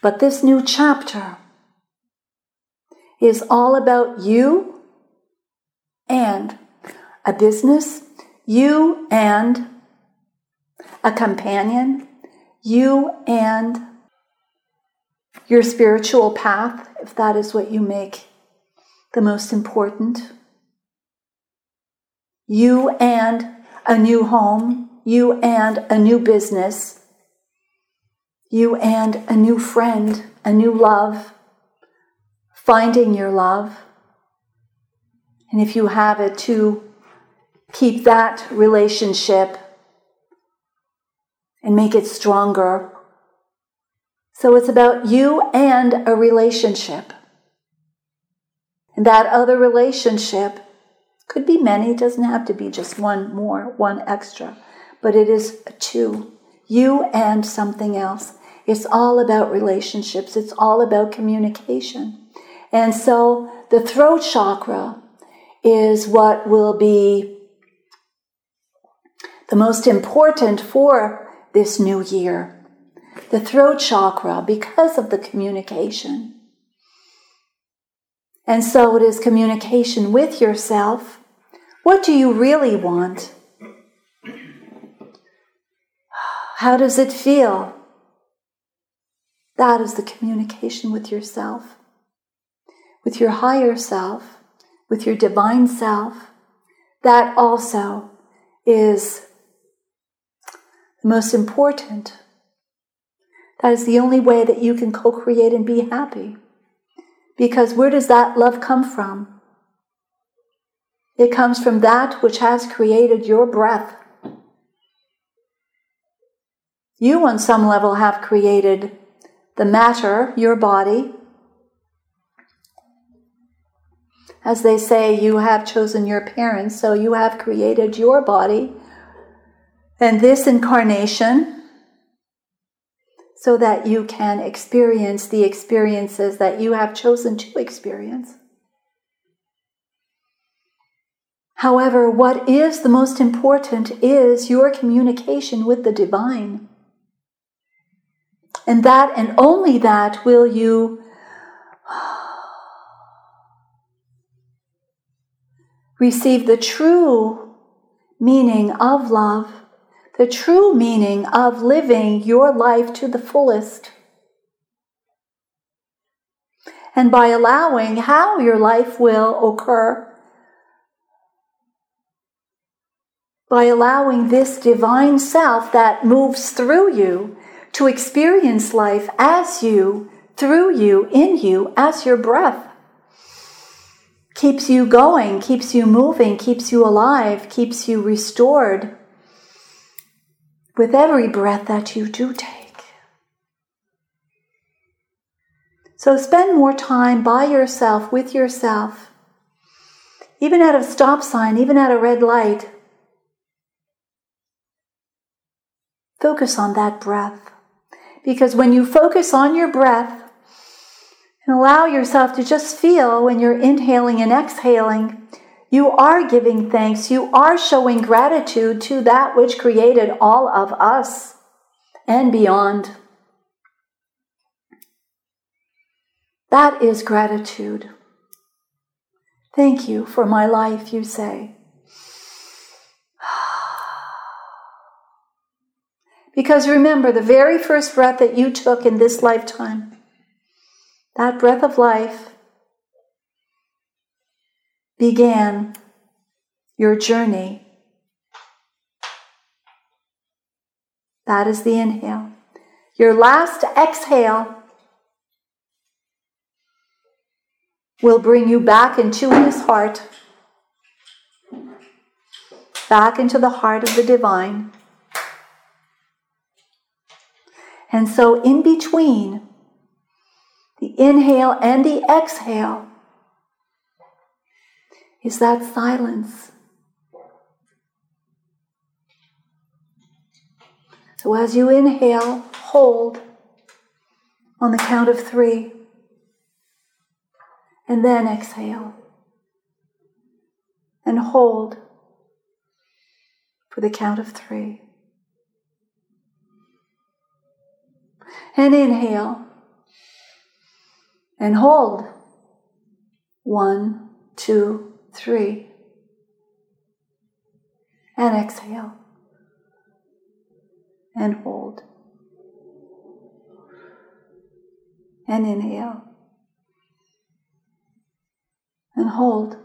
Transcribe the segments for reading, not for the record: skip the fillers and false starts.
But this new chapter is all about you and a business, you and a companion, you and your spiritual path, if that is what you make the most important. You and a new home, you and a new business, you and a new friend, a new love, finding your love. And if you have it, to keep that relationship and make it stronger. So it's about you and a relationship. And that other relationship could be many, it doesn't have to be just one more, one extra, but it is two, you and something else. It's all about relationships, it's all about communication. And so the throat chakra is what will be the most important for this new year. The throat chakra, because of the communication. And so it is communication with yourself. What do you really want? How does it feel? That is the communication with yourself, with your higher self, with your divine self. That also is the most important. That is the only way that you can co-create and be happy. Because where does that love come from? It comes from that which has created your breath. You, on some level, have created the matter, your body. As they say, you have chosen your parents, so you have created your body and this incarnation so that you can experience the experiences that you have chosen to experience. However, what is the most important is your communication with the divine. And that and only that will you receive the true meaning of love, the true meaning of living your life to the fullest. And by allowing how your life will occur, by allowing this divine self that moves through you to experience life as you, through you, in you, as your breath, keeps you going, keeps you moving, keeps you alive, keeps you restored with every breath that you do take. So spend more time by yourself, with yourself, even at a stop sign, even at a red light. Focus on that breath. Because when you focus on your breath and allow yourself to just feel when you're inhaling and exhaling, you are giving thanks, you are showing gratitude to that which created all of us and beyond. That is gratitude. Thank you for my life, you say. Because remember, the very first breath that you took in this lifetime, that breath of life began your journey. That is the inhale. Your last exhale will bring you back into his heart, back into the heart of the divine. And so in between the inhale and the exhale is that silence. So as you inhale, hold on the count of 3, and then exhale, and hold for the count of 3. And inhale, And hold. 1, 2, 3. And exhale. And hold. And inhale. And hold.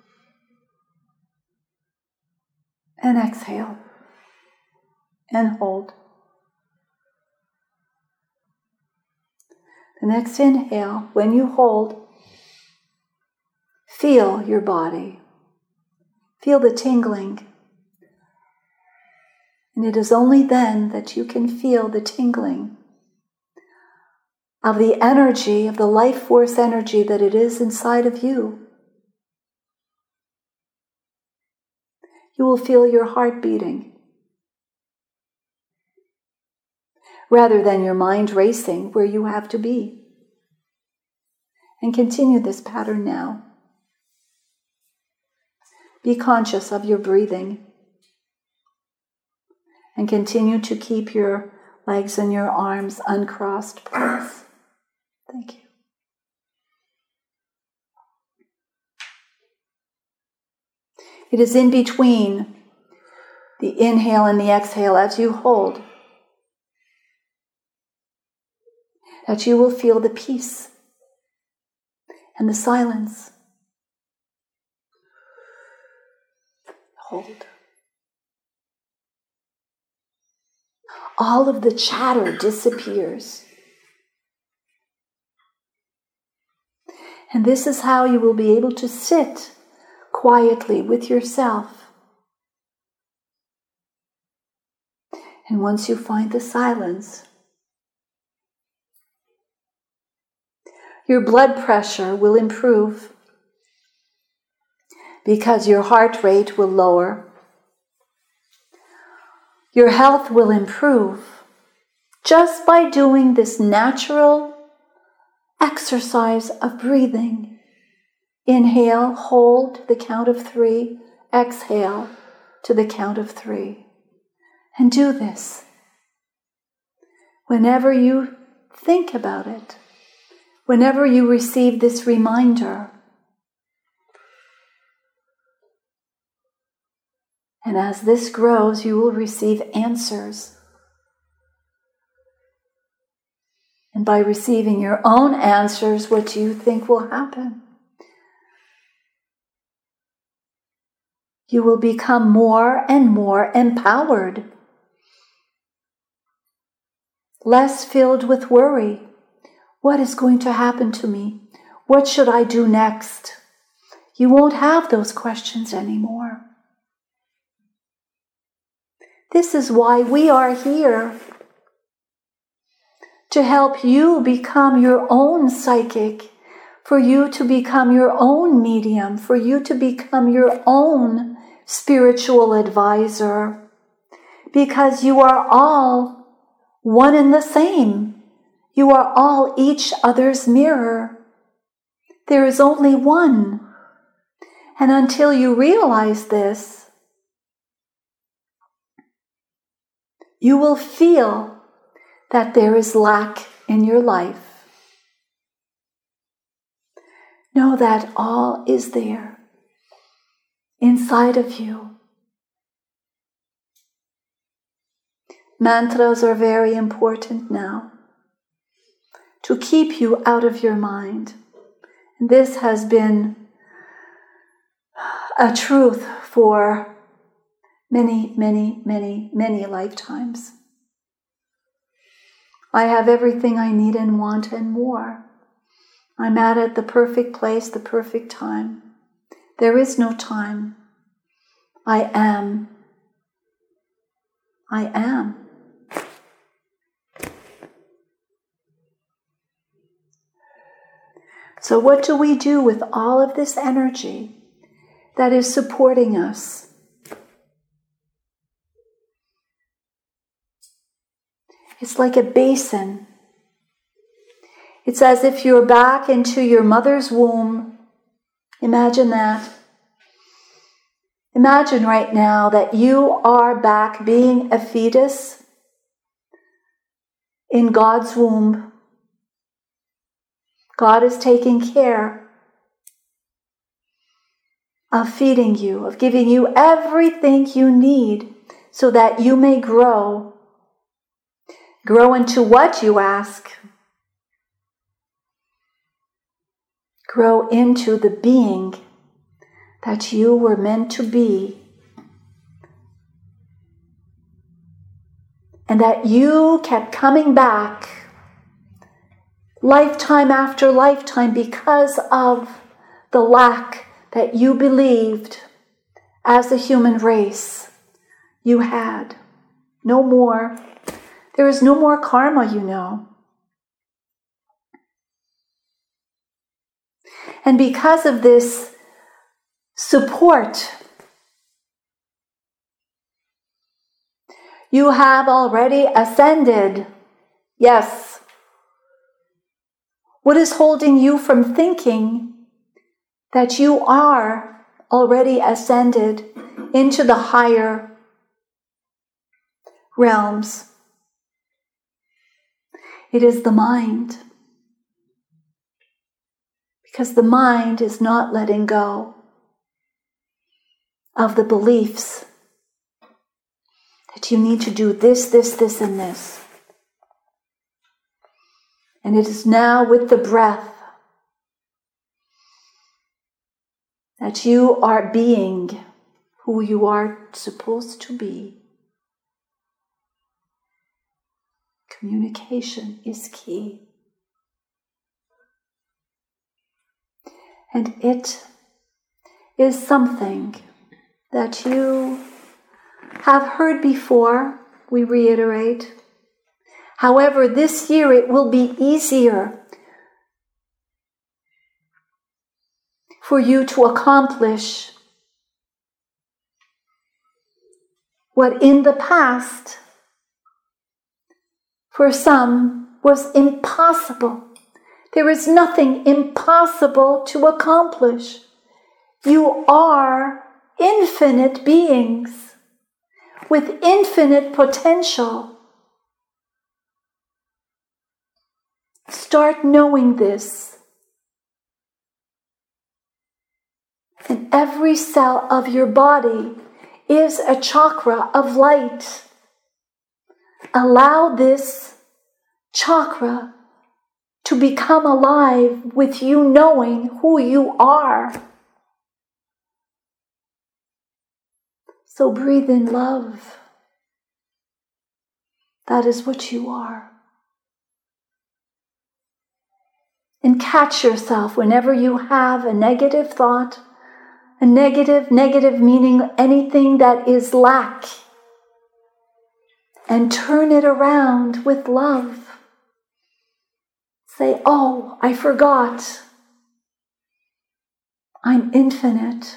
And exhale. And hold. The next inhale, when you hold, feel your body. Feel the tingling. And it is only then that you can feel the tingling of the energy, of the life force energy that it is inside of you. You will feel your heart beating, rather than your mind racing where you have to be. And continue this pattern now. Be conscious of your breathing. And continue to keep your legs and your arms uncrossed, please. Thank you. It is in between the inhale and the exhale as you hold that you will feel the peace and the silence. Hold. All of the chatter disappears. And this is how you will be able to sit quietly with yourself. And once you find the silence, your blood pressure will improve because your heart rate will lower. Your health will improve just by doing this natural exercise of breathing. Inhale, hold the count of 3, exhale to the count of 3. And do this whenever you think about it, whenever you receive this reminder. And as this grows, you will receive answers. And by receiving your own answers, what do you think will happen? You will become more and more empowered, less filled with worry. What is going to happen to me? What should I do next? You won't have those questions anymore. This is why we are here, to help you become your own psychic, for you to become your own medium, for you to become your own spiritual advisor, because you are all one and the same. You are all each other's mirror. There is only one. And until you realize this, you will feel that there is lack in your life. Know that all is there inside of you. Mantras are very important now to keep you out of your mind. And this has been a truth for many, many, many, many lifetimes. I have everything I need and want and more. I'm at the perfect place, the perfect time. There is no time. I am. I am. So what do we do with all of this energy that is supporting us? It's like a basin. It's as if you're back into your mother's womb. Imagine that. Imagine right now that you are back being a fetus in God's womb. God is taking care of feeding you, of giving you everything you need so that you may grow. Grow into what, you ask? Grow into the being that you were meant to be, and that you kept coming back lifetime after lifetime because of the lack that you believed as a human race you had. No more. There is no more karma, you know. And because of this support, you have already ascended. Yes. What is holding you from thinking that you are already ascended into the higher realms? It is the mind. Because the mind is not letting go of the beliefs that you need to do this, and this. And it is now with the breath that you are being who you are supposed to be. Communication is key. And it is something that you have heard before, we reiterate. However, this year it will be easier for you to accomplish what in the past, for some, was impossible. There is nothing impossible to accomplish. You are infinite beings with infinite potential. Start knowing this. And every cell of your body is a chakra of light. Allow this chakra to become alive with you knowing who you are. So breathe in love. That is what you are. And catch yourself whenever you have a negative thought, a negative meaning anything that is lack, and turn it around with love. Say, oh, I forgot. I'm infinite.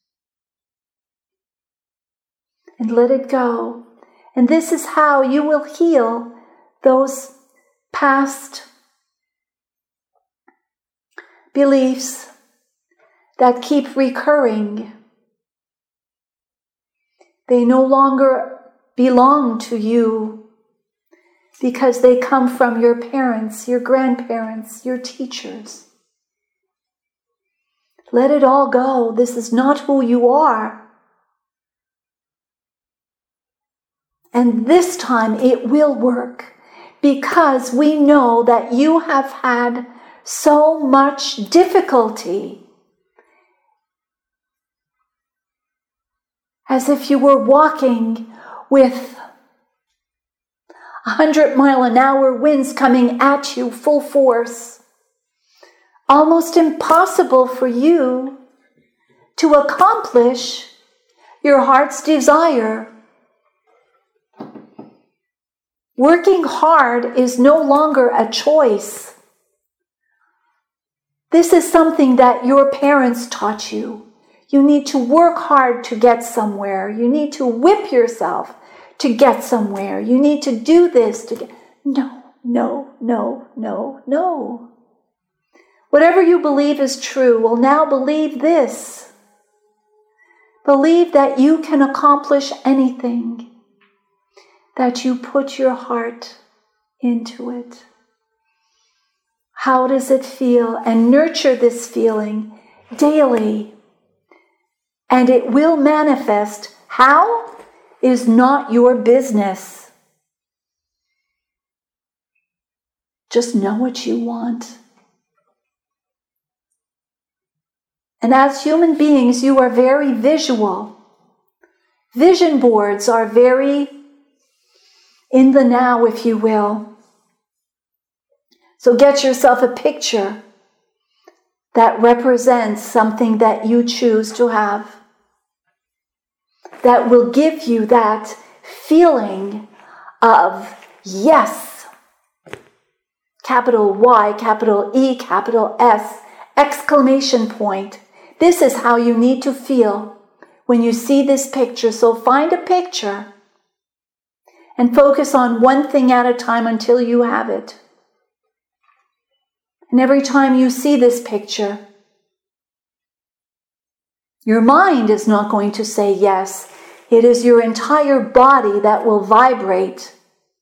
And let it go. And this is how you will heal those past beliefs that keep recurring. They no longer belong to you because they come from your parents, your grandparents, your teachers. Let it all go. This is not who you are. And this time it will work because we know that you have had so much difficulty, as if you were walking with 100-mile-an-hour winds coming at you full force. Almost impossible for you to accomplish your heart's desire. Working hard is no longer a choice. This is something that your parents taught you. You need to work hard to get somewhere. You need to whip yourself to get somewhere. You need to do this to get... No. Whatever you believe is true, well, now believe this. Believe that you can accomplish anything, that you put your heart into it. How does it feel? And nurture this feeling daily. And it will manifest. How is not your business. Just know what you want. And as human beings, you are very visual. Vision boards are very in the now, if you will. So get yourself a picture that represents something that you choose to have, that will give you that feeling of yes, capital Y, capital E, capital S, exclamation point. This is how you need to feel when you see this picture. So find a picture and focus on one thing at a time until you have it. And every time you see this picture, your mind is not going to say yes. It is your entire body that will vibrate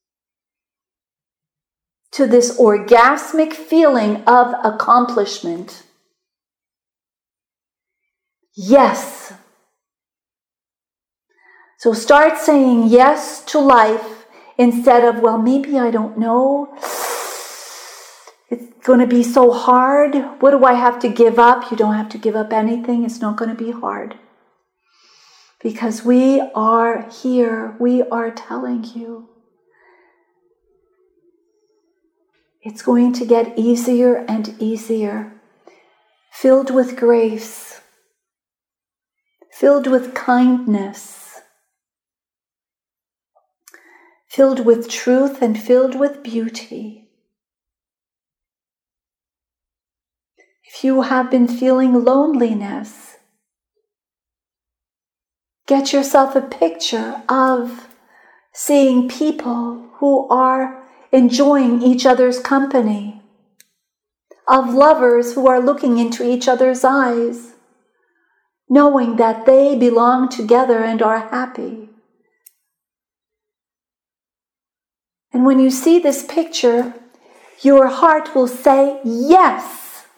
to this orgasmic feeling of accomplishment. Yes. So start saying yes to life instead of, well, maybe I don't know. It's going to be so hard. What do I have to give up? You don't have to give up anything. It's not going to be hard. Because we are here. We are telling you. It's going to get easier and easier. Filled with grace. Filled with kindness. Filled with truth and filled with beauty. If you have been feeling loneliness, get yourself a picture of seeing people who are enjoying each other's company, of lovers who are looking into each other's eyes, knowing that they belong together and are happy. And when you see this picture, your heart will say, yes.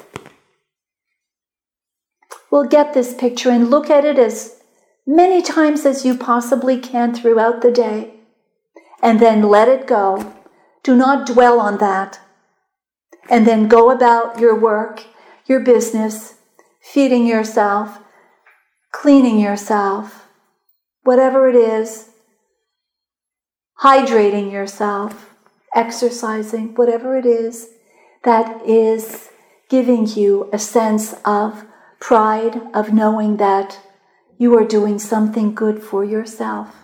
We'll get this picture and look at it as many times as you possibly can throughout the day. And then let it go. Do not dwell on that. And then go about your work, your business, feeding yourself, cleaning yourself, whatever it is, hydrating yourself, exercising, whatever it is that is giving you a sense of pride, of knowing that you are doing something good for yourself.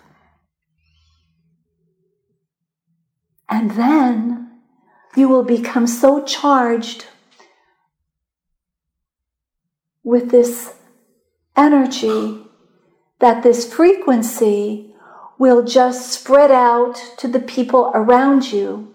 And then you will become so charged with this energy that this frequency will just spread out to the people around you.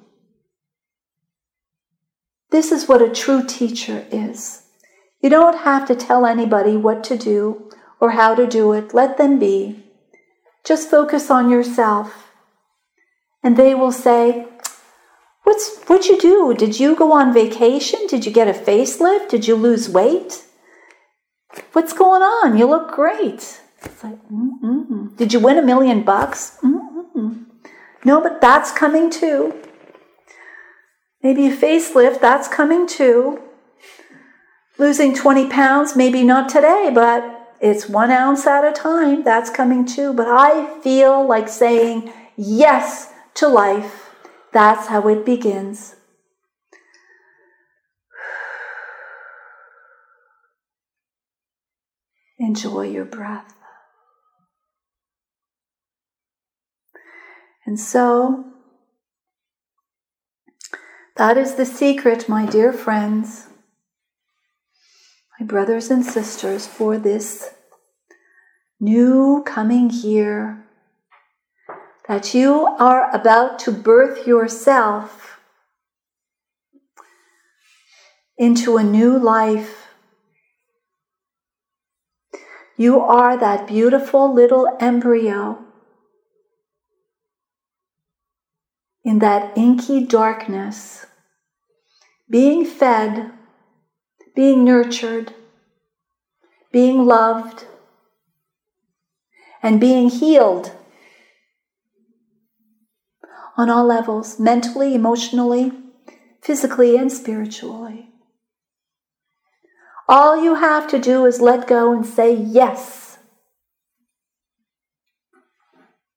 This is what a true teacher is. You don't have to tell anybody what to do or how to do it. Let them be. Just focus on yourself. And they will say, what'd you do? Did you go on vacation? Did you get a facelift? Did you lose weight? What's going on? You look great. It's like, Did you win $1 million? No, but that's coming too. Maybe a facelift, that's coming too. Losing 20 pounds, maybe not today, but it's 1 ounce at a time. That's coming too. But I feel like saying yes to life. That's how it begins. Enjoy your breath. And so, that is the secret, my dear friends, my brothers and sisters, for this new coming year, that you are about to birth yourself into a new life. You are that beautiful little embryo in that inky darkness, being fed, being nurtured, being loved, and being healed on all levels, mentally, emotionally, physically, and spiritually. All you have to do is let go and say yes.